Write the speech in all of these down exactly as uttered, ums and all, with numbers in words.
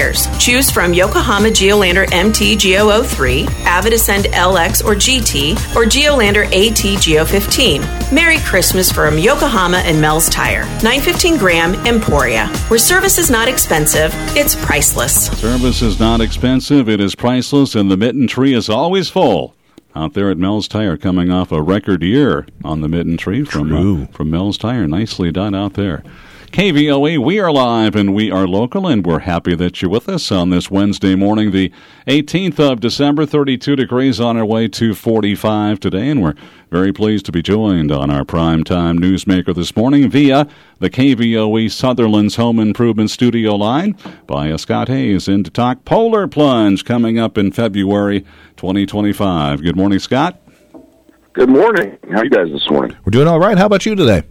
tires. Choose from Yokohama Geolandar M T G zero zero three, Avid Ascend L X or G T, or Geolandar A T G zero fifteen. Merry Christmas from Yokohama and Mel's Tire. nine fifteen Graham, Emporia. Where service is not expensive, it's priceless. Service is not expensive, it is priceless, and the mitten tree is always full. Out there at Mel's Tire, coming off a record year on the mitten tree from uh, from Mel's Tire. Nicely done out there. K V O A, we are live and we are local, and we're happy that you're with us on this Wednesday morning, the eighteenth of December, thirty-two degrees on our way to forty-five today, and we're very pleased to be joined on our primetime newsmaker this morning via the K V O A Sutherland's Home Improvement Studio line by Scott Hayes in to talk Polar Plunge coming up in February twenty twenty-five. Good morning, Scott. Good morning. How are you guys this morning? We're doing all right. How about you today?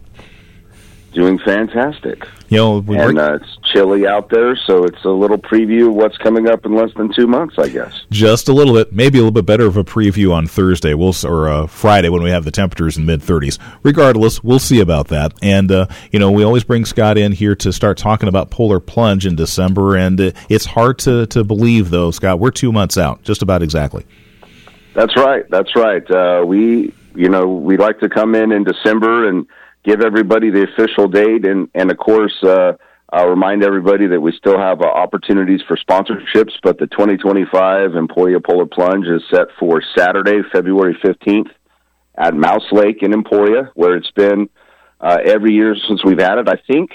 Doing fantastic. You know, we and uh, it's chilly out there, so it's a little preview of what's coming up in less than two months, I guess. Just a little bit, maybe a little bit better of a preview on Thursday, we'll or uh, Friday when we have the temperatures in mid thirties. Regardless, we'll see about that. And uh, you know, we always bring Scott in here to start talking about Polar Plunge in December, and uh, it's hard to to believe, though, Scott. We're two months out, just about exactly. That's right. That's right. Uh, we, you know, we like to come in in December and give everybody the official date, and, and of course, uh, I'll remind everybody that we still have uh, opportunities for sponsorships, but the twenty twenty-five Emporia Polar Plunge is set for Saturday, February fifteenth at Mouse Lake in Emporia, where it's been uh, every year since we've had it. I think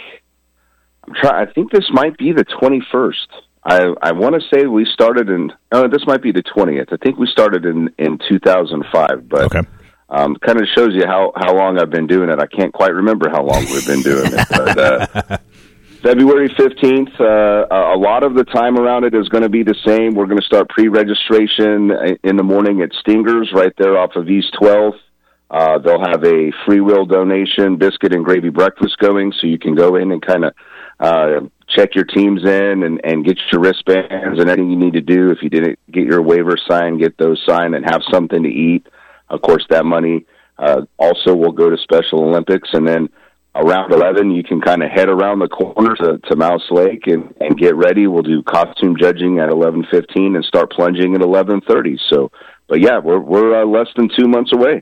I'm try- I think this might be the twenty-first. I, I want to say we started in, oh, this might be the twentieth. I think we started in, in two thousand five, but okay. Um, kind of shows you how, how long I've been doing it. I can't quite remember how long we've been doing it. But, uh, February fifteenth, uh, a lot of the time around it is going to be the same. We're going to start pre-registration in the morning at Stingers right there off of East twelfth. Uh, they'll have a free will donation, biscuit and gravy breakfast going, so you can go in and kind of uh, check your teams in and, and get your wristbands and anything you need to do. If you didn't get your waiver signed, get those signed and have something to eat. Of course, that money uh, also will go to Special Olympics. And then around eleven, you can kind of head around the corner to, to Mouse Lake and, and get ready. We'll do costume judging at eleven fifteen and start plunging at eleven thirty. So, but yeah, we're we're uh, less than two months away.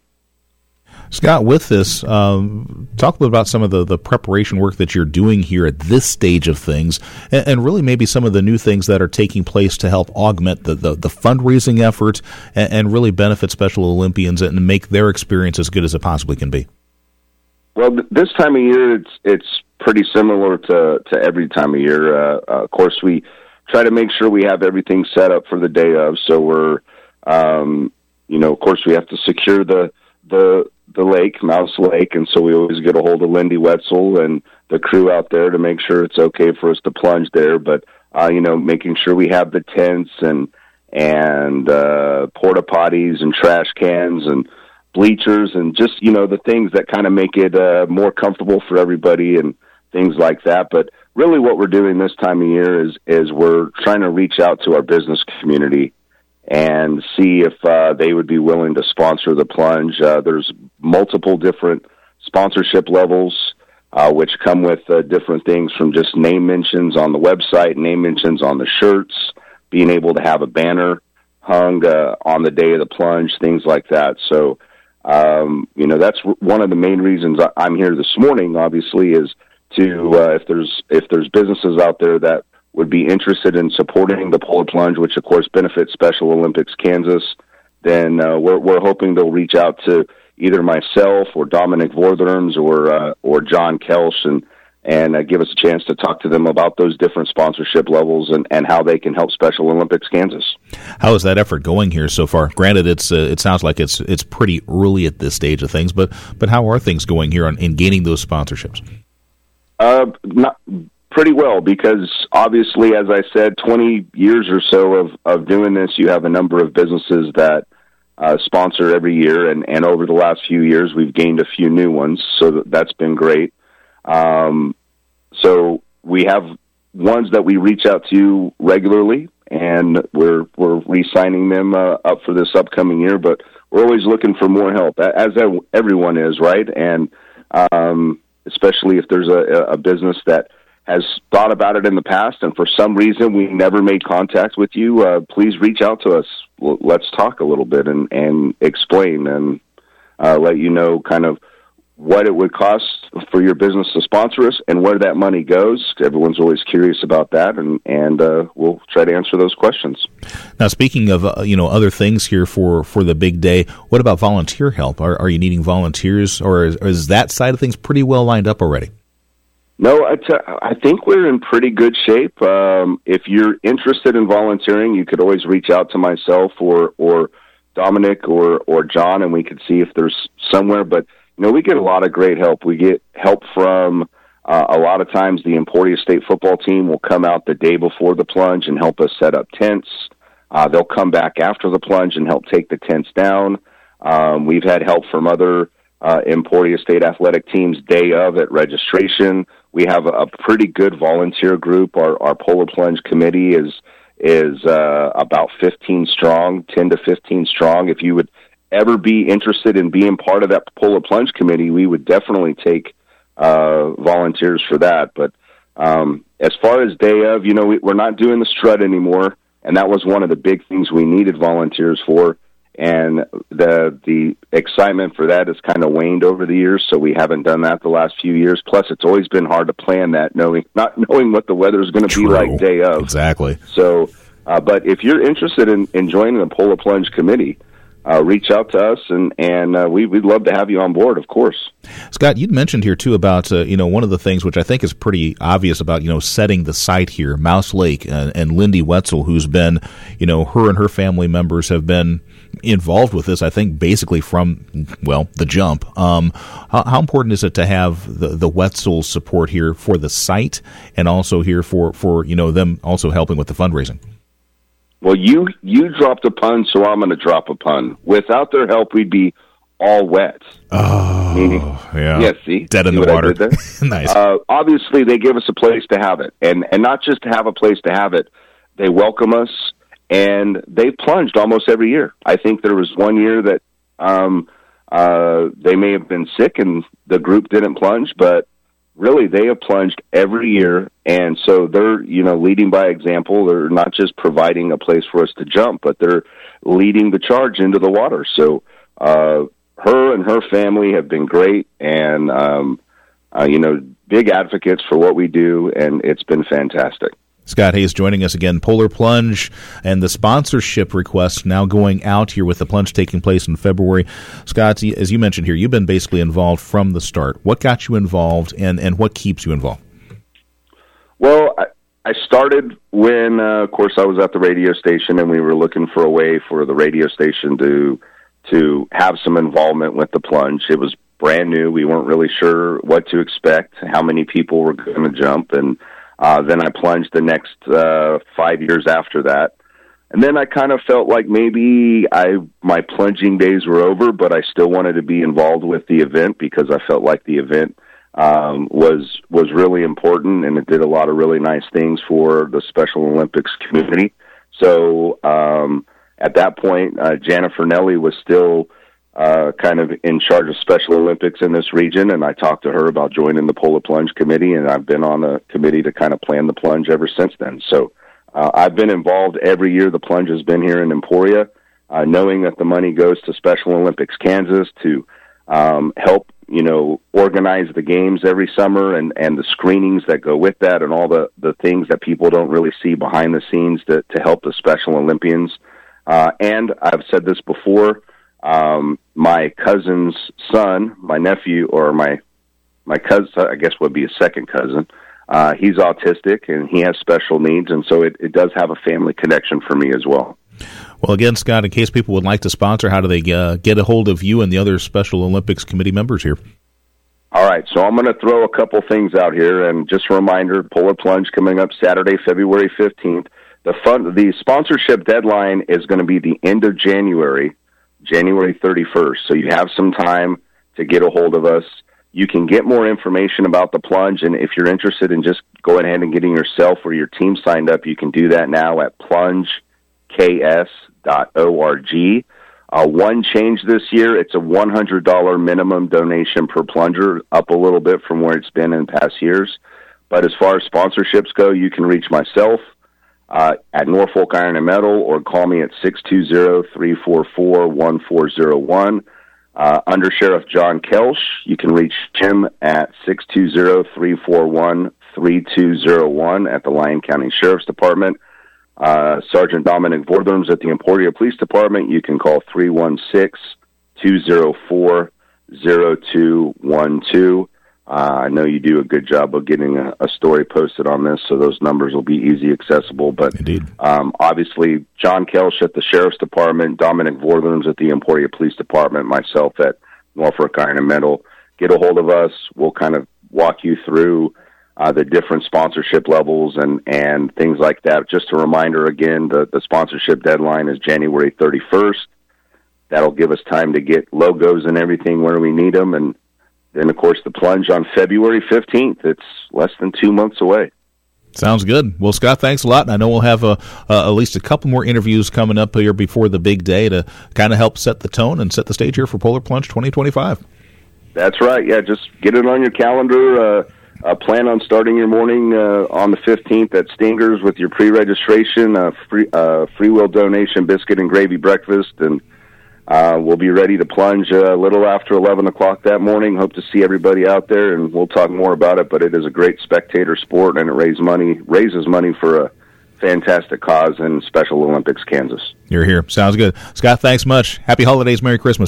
Scott, with this, um, talk a little about some of the, the preparation work that you're doing here at this stage of things, and, and really maybe some of the new things that are taking place to help augment the, the, the fundraising effort and, and really benefit Special Olympians and make their experience as good as it possibly can be. Well, th- this time of year, it's it's pretty similar to, to every time of year. Uh, uh, of course, we try to make sure we have everything set up for the day of, so we're, um, you know, of course, we have to secure the the the lake, Mouse Lake, and so we always get a hold of Lindy Wetzel and the crew out there to make sure it's okay for us to plunge there. But, uh, you know, making sure we have the tents and and uh, porta potties and trash cans and bleachers and just, you know, the things that kind of make it uh, more comfortable for everybody and things like that. But really what we're doing this time of year is, is we're trying to reach out to our business community and see if uh, they would be willing to sponsor the plunge. Uh, there's multiple different sponsorship levels, uh, which come with uh, different things from just name mentions on the website, name mentions on the shirts, being able to have a banner hung uh, on the day of the plunge, things like that. So, um, you know, that's one of the main reasons I'm here this morning, obviously, is to, uh, if there's if there's businesses out there that would be interested in supporting the Polar Plunge, which of course benefits Special Olympics Kansas, then uh, we're we're hoping they'll reach out to either myself or Dominic Vortherms or uh, or John Kelsch and and uh, give us a chance to talk to them about those different sponsorship levels and, and how they can help Special Olympics Kansas. How is that effort going here so far? Granted, it's uh, it sounds like it's it's pretty early at this stage of things, but but how are things going here on, in gaining those sponsorships? Uh, not. Pretty well, because obviously, as I said, twenty years or so of, of doing this, you have a number of businesses that uh, sponsor every year, and, and over the last few years, we've gained a few new ones, so that's been great. Um, so we have ones that we reach out to regularly, and we're we're re-signing them uh, up for this upcoming year, but we're always looking for more help, as everyone is, right? And um, especially if there's a, a business that has thought about it in the past, and for some reason we never made contact with you, uh, please reach out to us. Let's talk a little bit and, and explain and uh, let you know kind of what it would cost for your business to sponsor us and where that money goes. Everyone's always curious about that, and, and uh, we'll try to answer those questions. Now, speaking of uh, you know other things here for, for the big day, what about volunteer help? Are, are you needing volunteers, or is, or is that side of things pretty well lined up already? No, I, t- I think we're in pretty good shape. Um, if you're interested in volunteering, you could always reach out to myself or, or Dominic or, or John, and we could see if there's somewhere. But, you know, we get a lot of great help. We get help from uh, a lot of times the Emporia State football team will come out the day before the plunge and help us set up tents. Uh, they'll come back after the plunge and help take the tents down. Um, we've had help from other uh, Emporia State athletic teams day of at registration. We have a, a pretty good volunteer group. Our, our Polar Plunge committee is is uh, about fifteen strong, ten to fifteen strong. If you would ever be interested in being part of that Polar Plunge committee, we would definitely take uh, volunteers for that. But um, as far as day of, you know, we, we're not doing the strut anymore, and that was one of the big things we needed volunteers for. And the the excitement for that has kind of waned over the years, so we haven't done that the last few years. Plus, it's always been hard to plan that, knowing not knowing what the weather is going to be like day of. Exactly. So, uh, but if you're interested in, in joining the Polar Plunge committee, uh, reach out to us, and and uh, we we'd love to have you on board, of course. Scott, you'd mentioned here too about uh, you know one of the things which I think is pretty obvious about you know setting the site here, Mouse Lake, and, and Lindy Wetzel, who's been you know her and her family members have been involved with this, I think, basically from, well, the jump. Um, how, how important is it to have the, the Wetzel support here for the site and also here for, for, you know, them also helping with the fundraising? Well, you, you dropped a pun, so I'm going to drop a pun. Without their help, we'd be all wet. Oh, Meaning, yeah. Yeah, see? Dead in see the water. Nice. Uh, obviously, they give us a place to have it. And, and not just to have a place to have it, they welcome us. And they plunged almost every year. I think there was one year that um, uh, they may have been sick and the group didn't plunge, but really they have plunged every year. And so they're, you know, leading by example. They're not just providing a place for us to jump, but they're leading the charge into the water. So uh, her and her family have been great and, um, uh, you know, big advocates for what we do, and it's been fantastic. Scott Hayes joining us again. Polar Plunge and the sponsorship request now going out here with the plunge taking place in February. Scott, as you mentioned here, you've been basically involved from the start. What got you involved, and, and what keeps you involved? Well, I, I started when, uh, of course, I was at the radio station, and we were looking for a way for the radio station to to have some involvement with the plunge. It was brand new. We weren't really sure what to expect, how many people were going to jump, and Uh, then I plunged the next uh, five years after that. And then I kind of felt like maybe I my plunging days were over, but I still wanted to be involved with the event because I felt like the event um, was was really important, and it did a lot of really nice things for the Special Olympics community. So um, at that point, uh, Jennifer Nelly was still Uh, kind of in charge of Special Olympics in this region, and I talked to her about joining the Polar Plunge committee, and I've been on the committee to kind of plan the plunge ever since then. So uh, I've been involved every year the plunge has been here in Emporia, uh, knowing that the money goes to Special Olympics Kansas to um, help, you know, organize the games every summer and, and the screenings that go with that and all the, the things that people don't really see behind the scenes to, to help the Special Olympians. Uh, and I've said this before, Um, my cousin's son, my nephew, or my my cousin, I guess would be a second cousin. Uh, he's autistic and he has special needs, and so it, it does have a family connection for me as well. Well, again, Scott, in case people would like to sponsor, how do they uh, get a hold of you and the other Special Olympics committee members here? All right, so I'm going to throw a couple things out here, and just a reminder: Polar Plunge coming up Saturday, February fifteenth. The fun, the sponsorship deadline is going to be the end of January. January thirty-first, so you have some time to get a hold of us. You can get more information about the plunge, and if you're interested in just going ahead and getting yourself or your team signed up, you can do that now at plunge k s dot org. Uh, one change this year, it's a one hundred dollars minimum donation per plunger, up a little bit from where it's been in past years. But as far as sponsorships go, you can reach myself uh, at Norfolk Iron and Metal, or call me at six two zero, three four four, one four zero one. Uh, Under Sheriff John Kelsch, you can reach him at six two zero, three four one, three two zero one at the Lyon County Sheriff's Department. Uh, Sergeant Dominic Vorderms at the Emporia Police Department, you can call three one six, two zero four, zero two one two. Uh, I know you do a good job of getting a, a story posted on this, so those numbers will be easy accessible. But Indeed. Um, obviously, John Kelsch at the Sheriff's Department, Dominic Vorderms at the Emporia Police Department, myself at Norfolk Iron and Metal. Get a hold of us. We'll kind of walk you through uh, the different sponsorship levels and, and things like that. Just a reminder, again, the, the sponsorship deadline is January thirty-first. That'll give us time to get logos and everything where we need them, and then, of course, the plunge on February fifteenth. It's less than two months away. Sounds good. Well, Scott, thanks a lot. I know we'll have a, uh, at least a couple more interviews coming up here before the big day to kind of help set the tone and set the stage here for Polar Plunge twenty twenty-five. That's right. Yeah, just get it on your calendar. Uh, uh, plan on starting your morning uh, on the fifteenth at Stinger's with your pre-registration, uh, free, uh, free will donation, biscuit and gravy breakfast, and Uh, we'll be ready to plunge a little after eleven o'clock that morning. Hope to see everybody out there, and we'll talk more about it. But it is a great spectator sport, and it raises money, raises money for a fantastic cause in Special Olympics, Kansas. You're here. Sounds good. Scott, thanks much. Happy holidays. Merry Christmas.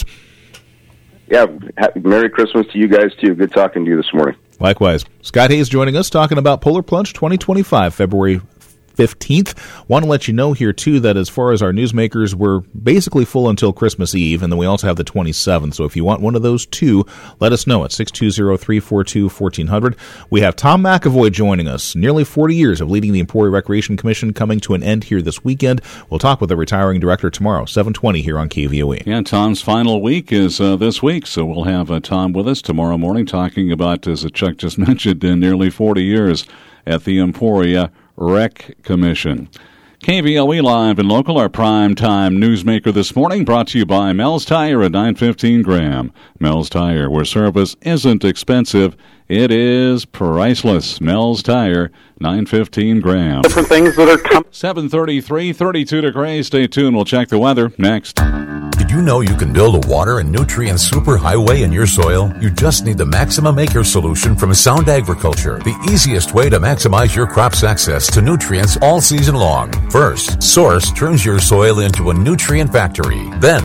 Yeah, happy, Merry Christmas to you guys, too. Good talking to you this morning. Likewise. Scott Hayes joining us, talking about Polar Plunge twenty twenty-five, February fifteenth. Want to let you know here, too, that as far as our newsmakers, we're basically full until Christmas Eve, and then we also have the twenty-seventh. So if you want one of those two, let us know at six two zero, three four two, one four zero zero. We have Tom McAvoy joining us. Nearly forty years of leading the Emporia Recreation Commission coming to an end here this weekend. We'll talk with the retiring director tomorrow, seven twenty here on K V O E. Yeah, Tom's final week is uh, this week, so we'll have uh, Tom with us tomorrow morning talking about, as Chuck just mentioned, in nearly forty years at the Emporia Rec Commission. K V O E Live and Local, our prime time newsmaker this morning, brought to you by Mel's Tire at nine fifteen Graham. Mel's Tire, where service isn't expensive, it is priceless. Mel's Tire, nine fifteen Graham. Different things that are coming. seven thirty-three, thirty-two degrees. Stay tuned. We'll check the weather next. Did you know you can build a water and nutrient superhighway in your soil? You just need the Maximum Acre solution from Sound Agriculture, the easiest way to maximize your crop's access to nutrients all season long. First, Source turns your soil into a nutrient factory. Then,